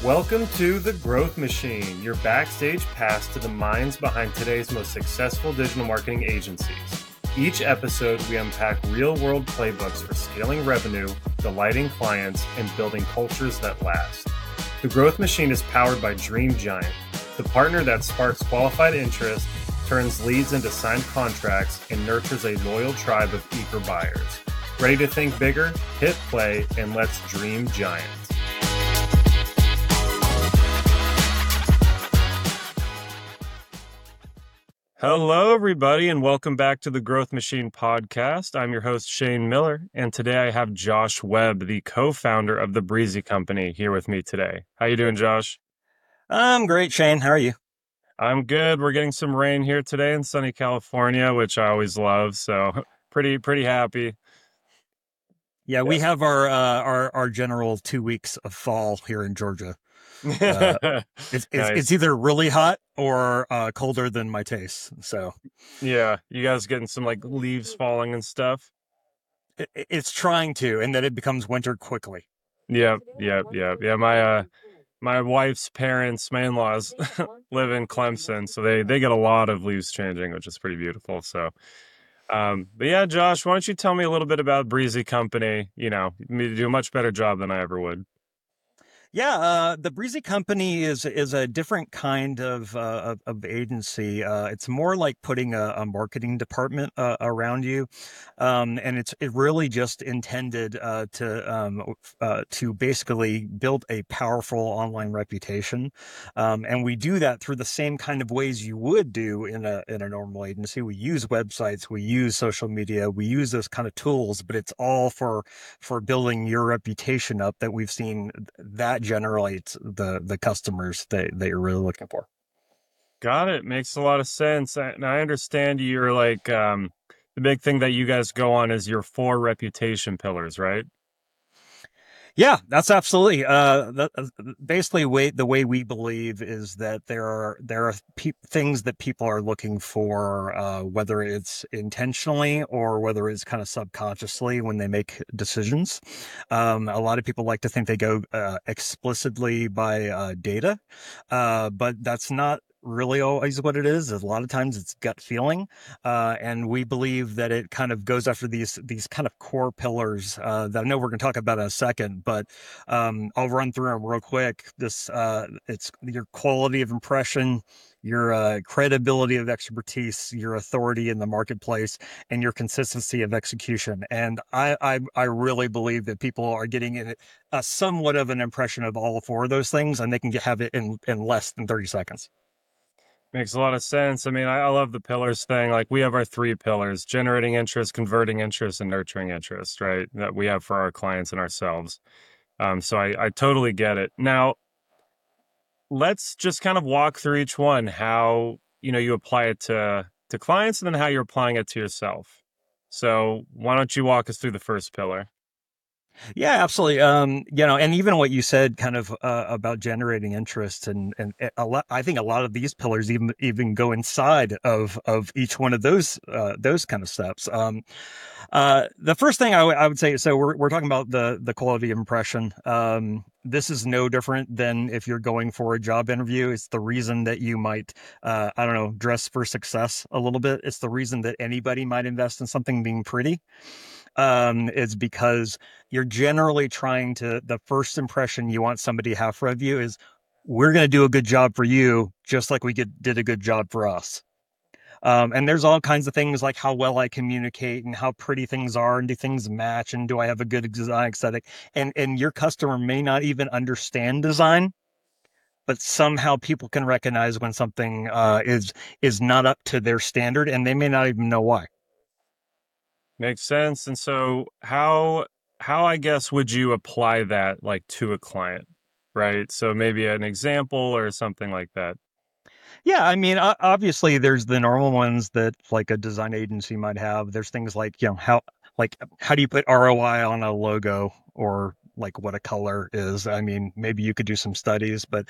Welcome to The Growth Machine, your backstage pass to the minds behind today's most successful digital marketing agencies. Each episode, we unpack real-world playbooks for scaling revenue, delighting clients, and building cultures that last. The Growth Machine is powered by Dream Giant, the partner that sparks qualified interest, turns leads into signed contracts, and nurtures a loyal tribe of eager buyers. Ready to think bigger? Hit play and let's dream giant. Hello, everybody, and welcome back to the Growth Machine podcast. I'm your host, Shane Miller, and today I have Josh Webb, the co-founder of the Breezy Company, here with me today. How you doing, Josh? I'm great, Shane. How are you? I'm good. We're getting some rain here today in sunny California, which I always love, so pretty happy. Yeah, we have our general 2 weeks of fall here in Georgia. It's either really hot or colder than my taste. So yeah, you guys getting some like leaves falling and stuff. It's trying to, and then it becomes winter quickly. Yeah. My wife's parents, my in-laws, live in Clemson, so they get a lot of leaves changing, which is pretty beautiful. So, but yeah, Josh, why don't you tell me a little bit about Breezy Company? You do a much better job than I ever would. Yeah, the Breezy Company is a different kind of agency. It's more like putting a marketing department around you, and it really just intended to basically build a powerful online reputation, and we do that through the same kind of ways you would do in a normal agency. We use websites, we use social media, we use those kind of tools, but it's all for building your reputation up. That we've seen that generates the customers that you're really looking for. Got it. Makes a lot of sense. And I understand you're like, the big thing that you guys go on is your 4 reputation pillars, right? Yeah, that's absolutely. Basically, the way we believe is that there are things that people are looking for, whether it's intentionally or whether it's kind of subconsciously when they make decisions. A lot of people like to think they go explicitly by data, but that's not really always what it is. A lot of times it's gut feeling, and we believe that it kind of goes after these kind of core pillars that I know we're going to talk about in a second, but I'll run through them real quick. It's your quality of impression, your credibility of expertise, your authority in the marketplace, and your consistency of execution. And I really believe that people are getting a somewhat of an impression of all 4 of those things, and they can have it in less than 30 seconds. Makes a lot of sense. I mean, I love the pillars thing. Like we have our 3 pillars: generating interest, converting interest, and nurturing interest, right? That we have for our clients and ourselves. So I totally get it. Now, let's just kind of walk through each one, how, you apply it to clients and then how you're applying it to yourself. So why don't you walk us through the first pillar? Yeah, absolutely. And even what you said kind of about generating interest and I think a lot of these pillars even go inside of each one of those kind of steps. The first thing I would say, so we're talking about the quality of impression. This is no different than if you're going for a job interview. It's the reason that you might, dress for success a little bit. It's the reason that anybody might invest in something being pretty. Is because you're generally trying to, the first impression you want somebody to have of you is, we're going to do a good job for you, just like we did a good job for us. And there's all kinds of things like how well I communicate and how pretty things are, and do things match, and do I have a good design aesthetic? And your customer may not even understand design, but somehow people can recognize when something is not up to their standard, and they may not even know why. Makes sense. And so how I guess would you apply that like to a client, right? So maybe an example or something like that. Yeah, I mean, obviously there's the normal ones that like a design agency might have. There's things like, how do you put ROI on a logo, or like what a color is? I mean, maybe you could do some studies, but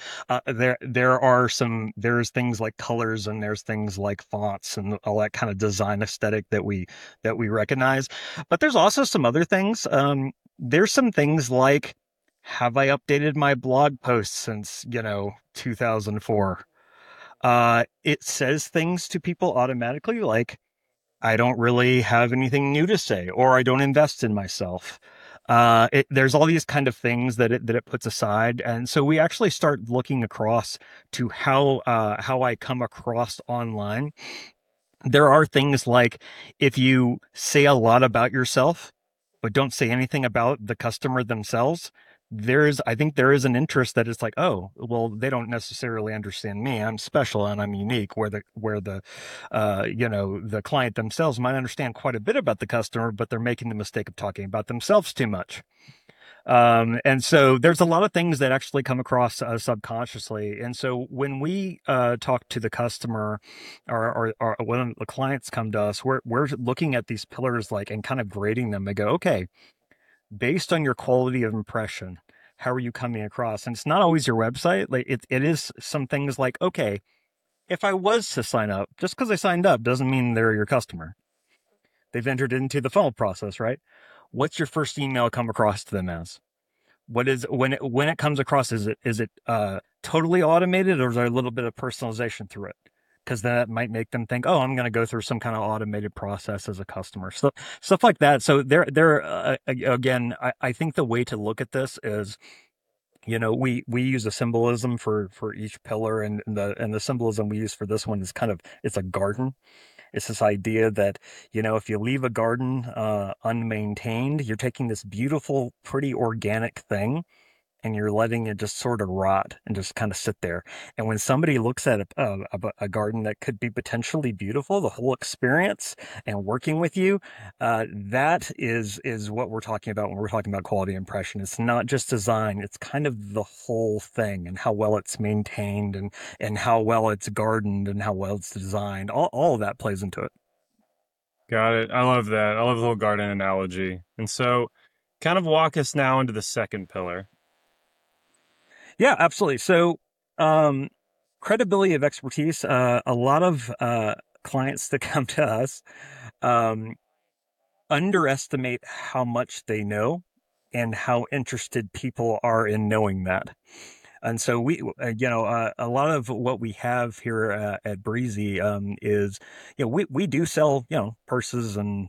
there's things like colors, and there's things like fonts and all that kind of design aesthetic that we recognize. But there's also some other things. There's some things like Have I updated my blog posts since, 2004? It says things to people automatically like, I don't really have anything new to say, or I don't invest in myself. There's all these kind of things that it puts aside, and so we actually start looking across to how I come across online. There are things like if you say a lot about yourself, but don't say anything about the customer themselves, I think there is an interest that it's like, oh, well, they don't necessarily understand me. I'm special and I'm unique. The client themselves might understand quite a bit about the customer, but they're making the mistake of talking about themselves too much. And so there's a lot of things that actually come across subconsciously. And so when we talk to the customer or when the clients come to us, we're looking at these pillars like and kind of grading them and go, okay, based on your quality of impression, how are you coming across? And it's not always your website. Like it is some things like, okay, if I was to sign up, just because I signed up doesn't mean they're your customer. They've entered into the funnel process, right? What's your first email come across to them as? What is when it comes across? Is it totally automated, or is there a little bit of personalization through it? Because that might make them think, oh, I'm going to go through some kind of automated process as a customer. So stuff like that. So again, I think the way to look at this is, we use a symbolism for each pillar, and the symbolism we use for this one is it's a garden. It's this idea that, if you leave a garden unmaintained, you're taking this beautiful, pretty organic thing and you're letting it just sort of rot and just kind of sit there. And when somebody looks at a garden that could be potentially beautiful, the whole experience and working with you, that is what we're talking about when we're talking about quality impression. It's not just design; it's kind of the whole thing and how well it's maintained and how well it's gardened and how well it's designed. All of that plays into it. Got it. I love that. I love the whole garden analogy. And so, kind of walk us now into the second pillar. Yeah, absolutely. So, credibility of expertise. A lot of clients that come to us um, underestimate how much they know and how interested people are in knowing that. And so a lot of what we have here at Breezy is, we do sell, purses and,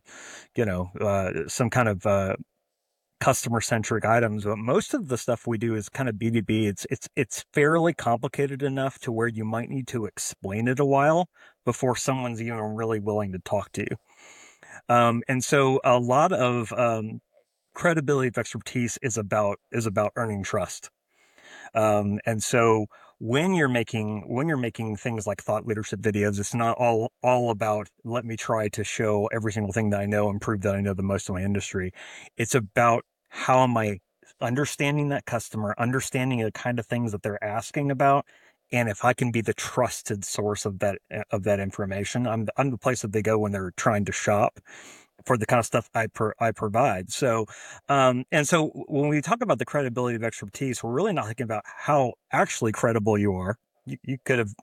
some kind of customer centric items, but most of the stuff we do is kind of B2B. It's fairly complicated enough to where you might need to explain it a while before someone's even really willing to talk to you. And so a lot of credibility of expertise is about earning trust. And so when you're making things like thought leadership videos, it's not all about let me try to show every single thing that I know and prove that I know the most of my industry. It's about how am I understanding that customer, understanding the kind of things that they're asking about, and if I can be the trusted source of that information. I'm the place that they go when they're trying to shop for the kind of stuff I provide. So, and so when we talk about the credibility of expertise, we're really not thinking about how actually credible you are. You could have,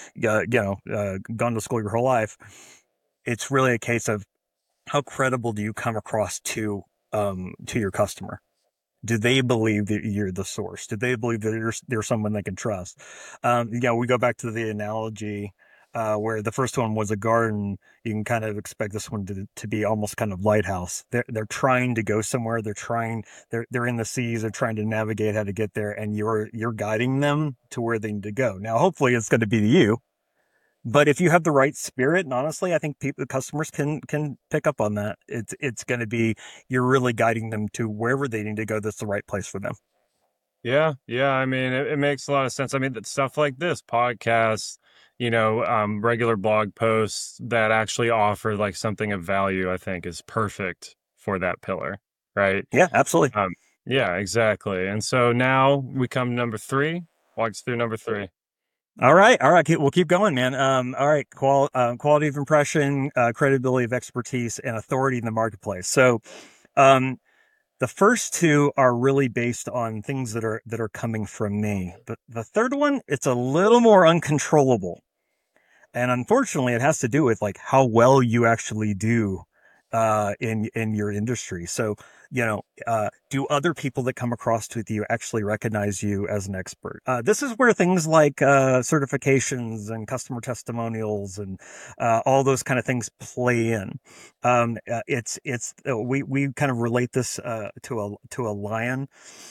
gone to school your whole life. It's really a case of how credible do you come across to your customer? Do they believe that you're the source? Do they believe that you're someone they can trust? We go back to the analogy where the first one was a garden. You can kind of expect this one to be almost kind of lighthouse. They're trying to go somewhere. They're in the seas. They're trying to navigate how to get there, and you're guiding them to where they need to go. Now, hopefully, it's going to be to you. But if you have the right spirit, and honestly, I think customers can pick up on that. It's going to be you're really guiding them to wherever they need to go. That's the right place for them. Yeah, yeah. I mean, it makes a lot of sense. I mean, that stuff like this, podcasts, regular blog posts that actually offer like something of value, I think is perfect for that pillar, right? Yeah, absolutely. Yeah, exactly. And so now we come to number 3. Walk us through number 3. All right. We'll keep going, man. All right. Quality of impression, credibility of expertise, and authority in the marketplace. So, the first two are really based on things that are coming from me. But the third one, it's a little more uncontrollable. And unfortunately, it has to do with like how well you actually do in your industry. So, do other people that come across with you actually recognize you as an expert? This is where things like certifications and customer testimonials and all those kind of things play in. We kind of relate this to a lion.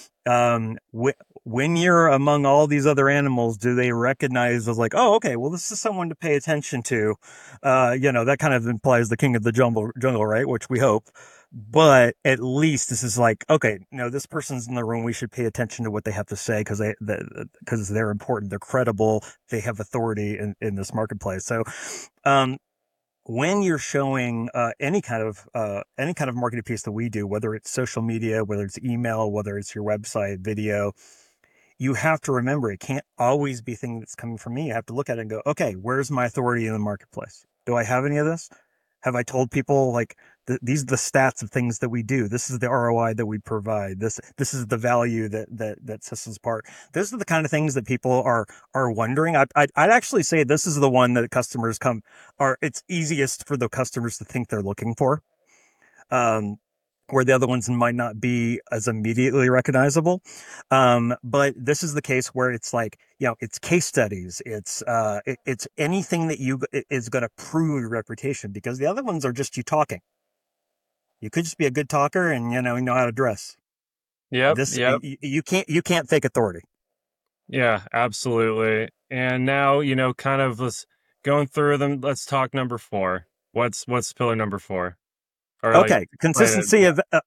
When you're among all these other animals, do they recognize as like, oh, okay, well, this is someone to pay attention to? That kind of implies the king of the jungle, right? Which we hope. But at least this is like, okay, this person's in the room. We should pay attention to what they have to say because they're important. They're credible. They have authority in this marketplace. So, when you're showing any kind of marketing piece that we do, whether it's social media, whether it's email, whether it's your website, video, you have to remember it can't always be thing that's coming from me. You have to look at it and go, okay, where's my authority in the marketplace? Do I have any of this? Have I told people like these are the stats of things that we do? This is the ROI that we provide. This is the value that sets us apart. Those are the kind of things that people are wondering. I'd actually say this is the one that customers it's easiest for the customers to think they're looking for. Where the other ones might not be as immediately recognizable. But this is the case where it's like, it's case studies. It's anything that is going to prove your reputation, because the other ones are just you talking. You could just be a good talker and, you know how to dress. Yep. You can't fake authority. Yeah, absolutely. And now, kind of let's going through them. Let's talk number 4. What's pillar number 4? Okay, consistency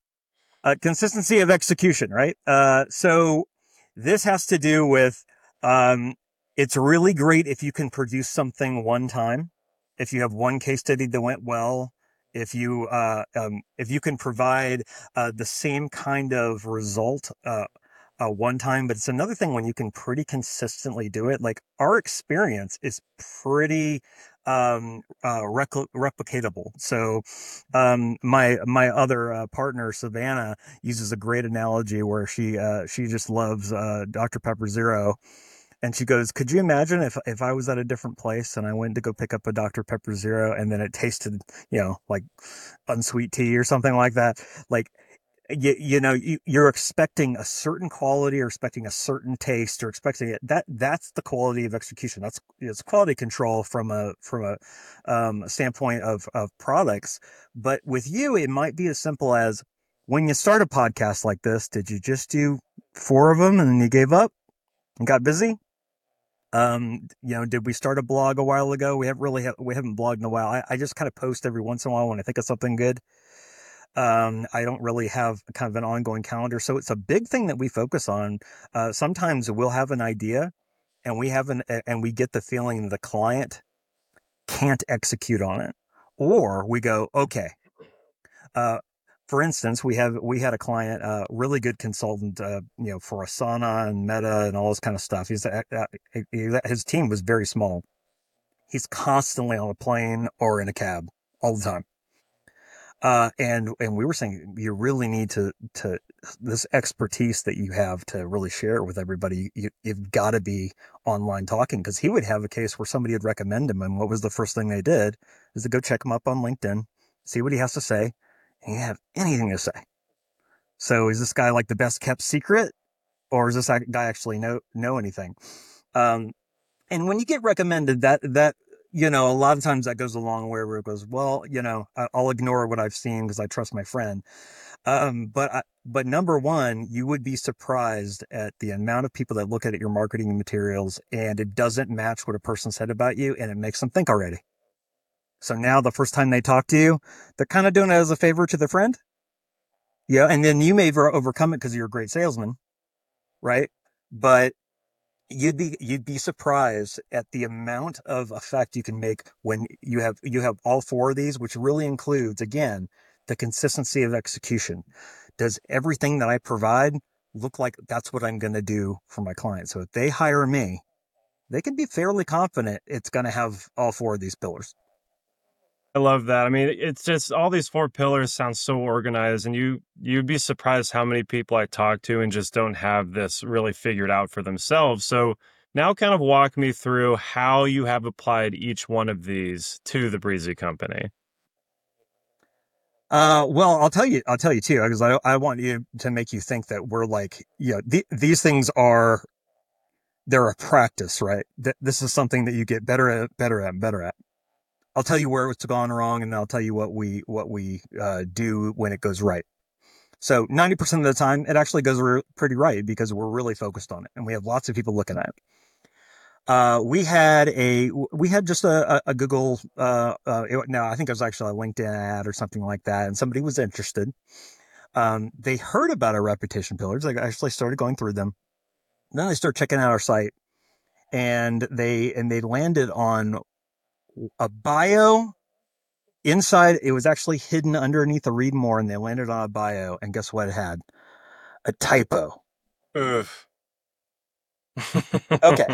of execution, right? So this has to do with, it's really great if you can produce something one time, if you have one case study that went well, if you can provide the same kind of result one time. But it's another thing when you can pretty consistently do it. Like, our experience is pretty replicatable. So my other partner, Savannah, uses a great analogy where she just loves Dr. Pepper Zero. And she goes, could you imagine if I was at a different place and I went to go pick up a Dr. Pepper Zero and then it tasted, like unsweet tea or something like that? Like, you're expecting a certain quality or expecting a certain taste or expecting it. That's the quality of execution. It's quality control from a standpoint of products. But with you, it might be as simple as, when you start a podcast like this, did you just do 4 of them and then you gave up and got busy? Did we start a blog a while ago? We haven't blogged in a while. I just kind of post every once in a while when I think of something good. I don't really have kind of an ongoing calendar. So it's a big thing that we focus on. Sometimes we'll have an idea and we get the feeling the client can't execute on it, or we go, okay. For instance, we had a client, really good consultant, for Asana and Meta and all this kind of stuff. His team was very small. He's constantly on a plane or in a cab all the time. And we were saying, you really need to this expertise that you have to really share it with everybody. You've got to be online talking, because he would have a case where somebody would recommend him. And what was the first thing they did is to go check him up on LinkedIn, see what he has to say. And he didn't have anything to say. So is this guy like the best kept secret, or does this guy actually know anything? And when you get recommended that, a lot of times that goes a long way, where it goes, well, I'll ignore what I've seen because I trust my friend. But number one, you would be surprised at the amount of people that look at your marketing materials and it doesn't match what a person said about you, and it makes them think already. So now the first time they talk to you, they're kind of doing it as a favor to their friend. Yeah. And then you may overcome it because you're a great salesman, right? But you'd be surprised at the amount of effect you can make when you have all 4 of these, which really includes, again, the consistency of execution. Does everything that I provide look like that's what I'm going to do for my client? So if they hire me, they can be fairly confident it's going to have all 4 of these pillars. I love that. I mean, it's just all these 4 pillars sound so organized, and you'd be surprised how many people I talk to and just don't have this really figured out for themselves. So now kind of walk me through how you have applied each one of these to the Breezy Company. Well, I'll tell you too, because I want you to make you think that we're like, these things are, they're a practice, right? This is something that you get better at, better at, better at. I'll tell you where it's gone wrong, and I'll tell you what we do when it goes right. So 90% of the time, it actually goes pretty right because we're really focused on it, and we have lots of people looking at it. We had just a Google, no, I think it was actually a LinkedIn ad or something like that, and somebody was interested. They heard about our reputation pillars. They actually started going through them. Then they started checking out our site, and they landed on a bio. Inside, it was actually hidden underneath a read more, and they landed on a bio, and guess what it had? A typo. Ugh. Okay.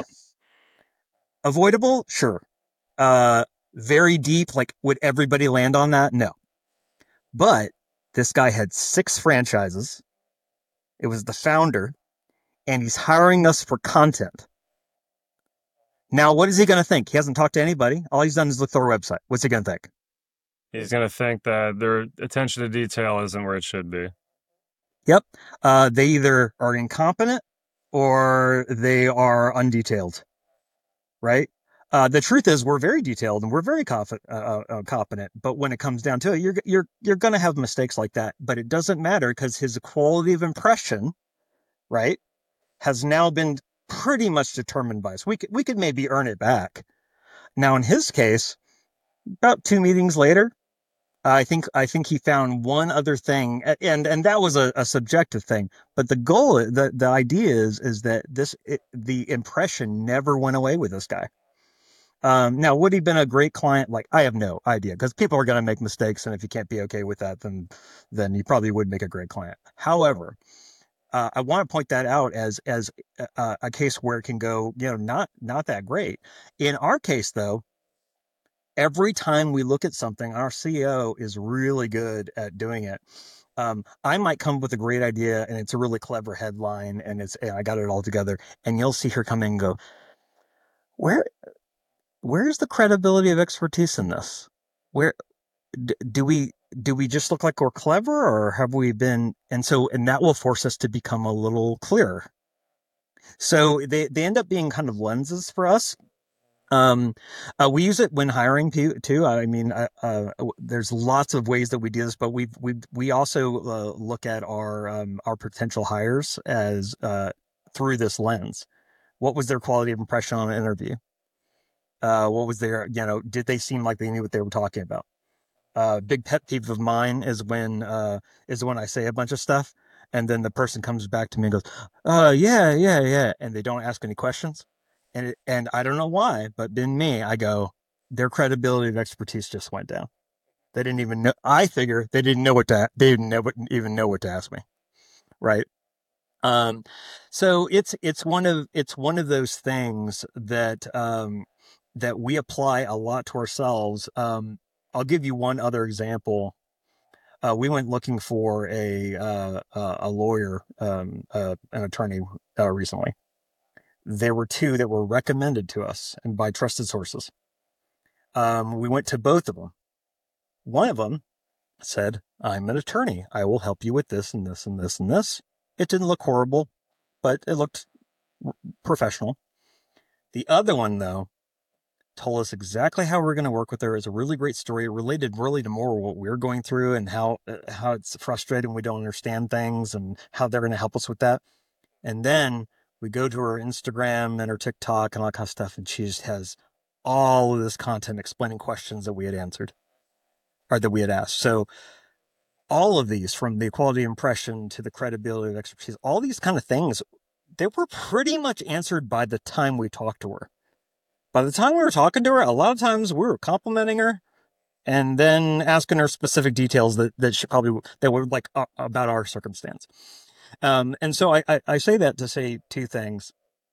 Avoidable? Sure. Uh, very deep. Like, would everybody land on that? No. But this guy had 6 franchises. It was the founder, and he's hiring us for content. Now, what is he going to think? He hasn't talked to anybody. All he's done is look through our website. What's he going to think? He's going to think that their attention to detail isn't where it should be. Yep. They either are incompetent or they are undetailed, right? The truth is, we're very detailed and we're very competent. But when it comes down to it, you're going to have mistakes like that. But it doesn't matter because his quality of impression, right, has now been pretty much determined by us. We could maybe earn it back. Now, in his case, about 2 meetings later, I think he found one other thing, and that was a subjective thing. But the goal, the idea is that the impression never went away with this guy. Now, would he have been a great client? Like, I have no idea because people are going to make mistakes, and if you can't be okay with that, then you probably would make a great client. However, I want to point that out as a case where it can go, not that great. In our case, though, every time we look at something, our CEO is really good at doing it. I might come up with a great idea, and it's a really clever headline, and I got it all together, and you'll see her come in and go, where where's the credibility of expertise in this? Where do we just look like we're clever, or have we been? And that will force us to become a little clearer. So they end up being kind of lenses for us. We use it when hiring too. I mean, there's lots of ways that we do this, but we also look at our potential hires as through this lens. What was their quality of impression on an interview? What was their, did they seem like they knew what they were talking about? Big pet peeve of mine is when I say a bunch of stuff and then the person comes back to me and goes, yeah, yeah, yeah. And they don't ask any questions. And I don't know why, but in me, I go, their credibility of expertise just went down. They didn't even know. I figure they didn't know they didn't even know what to ask me. Right. So it's one of those things that we apply a lot to ourselves. I'll give you one other example. We went looking for a lawyer, an attorney, recently. There were 2 that were recommended to us and by trusted sources. We went to both of them. One of them said, "I'm an attorney. I will help you with this and this and this and this." It didn't look horrible, but it looked professional. The other one, though, told us exactly how we're going to work with her. It's a really great story. It related really to more what we're going through and how it's frustrating we don't understand things and how they're going to help us with that. And then we go to her Instagram and her TikTok and all that kind of stuff, and she just has all of this content explaining questions that we had answered or that we had asked. So all of these, from the quality of impression to the credibility of expertise, all these kind of things, they were pretty much answered by the time we talked to her. By the time we were talking to her, a lot of times we were complimenting her and then asking her specific details that were like about our circumstance. And so I say that to say 2 things.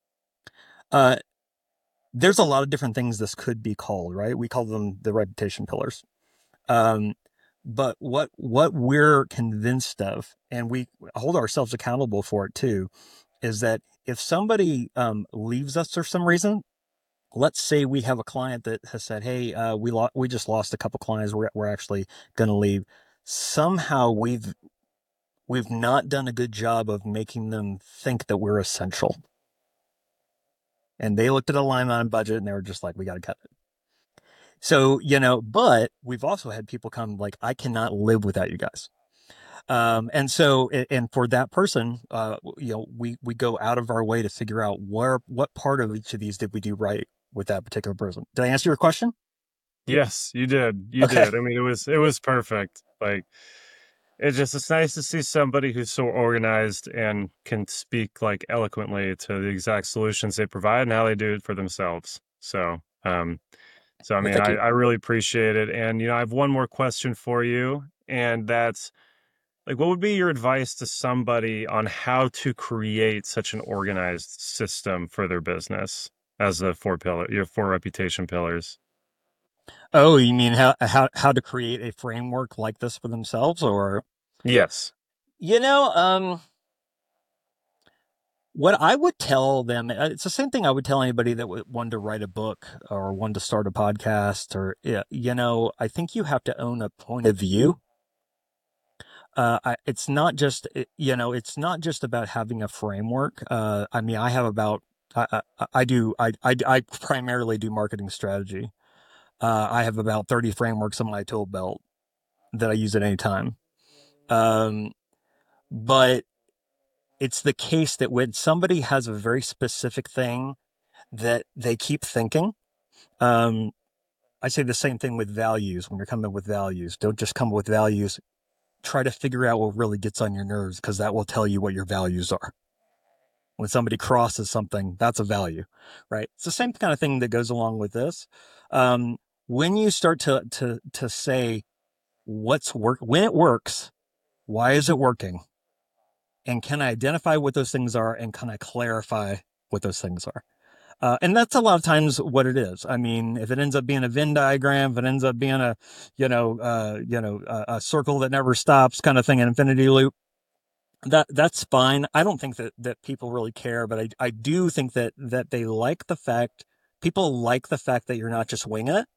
There's a lot of different things this could be called, right? We call them the reputation pillars. But what we're convinced of, and we hold ourselves accountable for it too, is that if somebody leaves us for some reason, let's say we have a client that has said, "Hey, we just lost a couple clients. We're actually going to leave." somehow we've not done a good job of making them think that we're essential. And they looked at a line on budget and they were just like, we got to cut it. So, but we've also had people come like, I cannot live without you guys. And so, and for that person, we go out of our way to figure out what part of each of these did we do right with that particular person. Did I answer your question? Yes, you did. You Okay. did. I mean, it was perfect. Like, it's nice to see somebody who's so organized and can speak like eloquently to the exact solutions they provide and how they do it for themselves. So I Well, mean, thank you. I really appreciate it. And I have one more question for you, and that's like, what would be your advice to somebody on how to create such an organized system for their business as the your four reputation pillars? Oh, you mean how to create a framework like this for themselves, or Yes. you know, um, what I would tell them, it's the same thing I would tell anybody that wanted to write a book or wanted to start a podcast, or I think you have to own a point of view. It's not just it's not just about having a framework. I mean, I have about I primarily do marketing strategy. I have about 30 frameworks on my tool belt that I use at any time. Um, but it's the case that when somebody has a very specific thing that they keep thinking, um, I say the same thing with values. When you're coming up with values, don't just come up with values. Try to figure out what really gets on your nerves, because that will tell you what your values are. When somebody crosses something, that's a value, right? It's the same kind of thing that goes along with this. Um, when you start to say when it works, why is it working? And can I identify what those things are, and can I clarify what those things are? And that's a lot of times what it is. I mean, if it ends up being a Venn diagram, if it ends up being a circle that never stops kind of thing, an infinity loop, that's fine. I don't think that people really care, but I do think that they like the fact, people like the fact that you're not just winging it.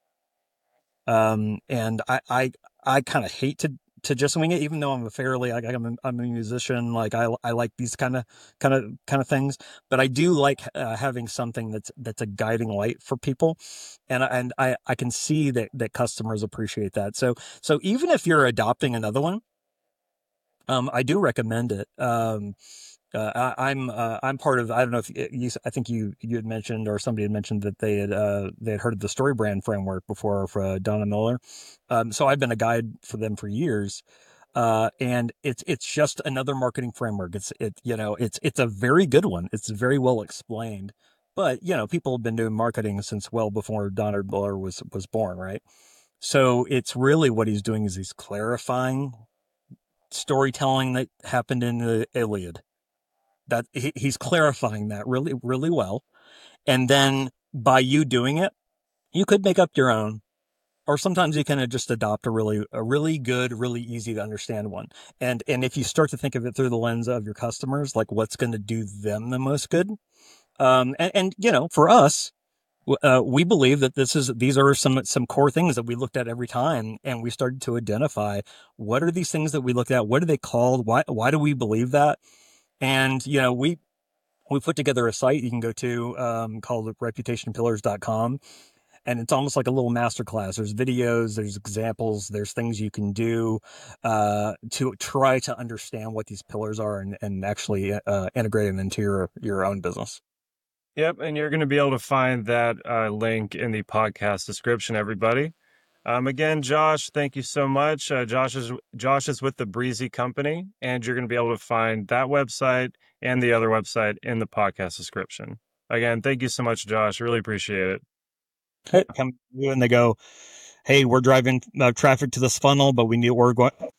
And I kind of hate to just wing it, even though I'm I'm a musician. Like I like these kind of things, but I do like having something that's a guiding light for people, and I can see that customers appreciate that. So even if you're adopting another one, I do recommend it. I'm part of, I don't know if I think you had mentioned, or somebody had mentioned that they had heard of the StoryBrand framework before for Donna Miller. So I've been a guide for them for years. And it's just another marketing framework. It's a very good one. It's very well explained, but people have been doing marketing since well before Donna Miller was born, right? So it's really, what he's doing is he's clarifying storytelling that happened in the Iliad. That he's clarifying that really, really well. And then by you doing it, you could make up your own, or sometimes you can just adopt a really good, really easy to understand one. And if you start to think of it through the lens of your customers, like what's going to do them the most good. And for us, we believe that these are some core things that we looked at every time, and we started to identify what are these things that we looked at, what are they called, why do we believe that, and we put together a site you can go to, called reputationpillars.com, and it's almost like a little masterclass. There's videos, there's examples, there's things you can do to try to understand what these pillars are, and actually integrate them into your own business. Yep, and you're going to be able to find that link in the podcast description, everybody. Again, Josh, thank you so much. Josh is with the Breezy Company, and you're going to be able to find that website and the other website in the podcast description. Again, thank you so much, Josh. Really appreciate it. Hey, come to you and they go, hey, we're driving traffic to this funnel, but we're going